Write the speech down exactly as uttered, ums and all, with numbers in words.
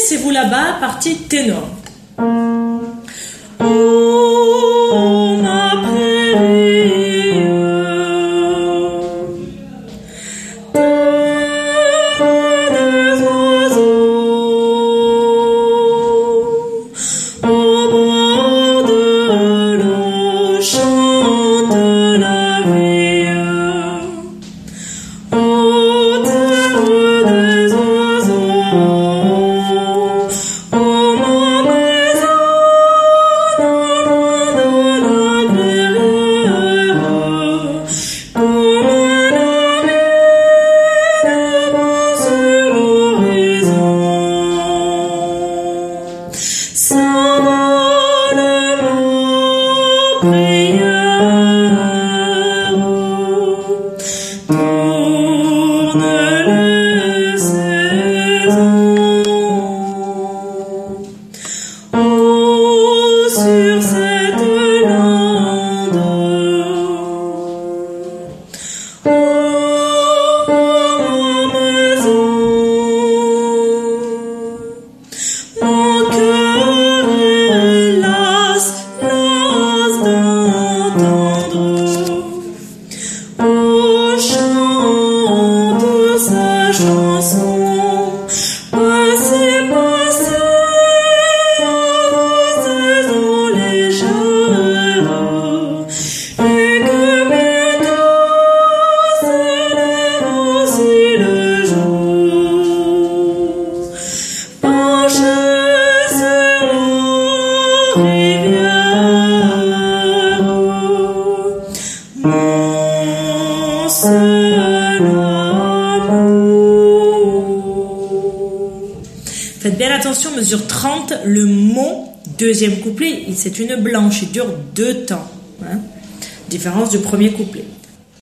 c'est vous là-bas, partie ténor. Oh, ma prairie, terre des oiseaux, au bord de l'eau chante la vie. Oh, terre des oiseaux, oh, ma maison, loin de la clairière, comme un ami debout sur l'horizon. S'envole ma prière, tourne les saisons. Oh, sur cette lande, oh, ma maison, mon cœur est las, las d'entendre. Oh, chante sa chanson, passez, passez, à vos saisons légères, et que bientôt se lève aussi le jour. Penchez sur la rivière, mon seul amour. Faites bien attention, mesure trente, le mon, deuxième couplet, c'est une blanche, il dure deux temps, hein. Différence du premier couplet.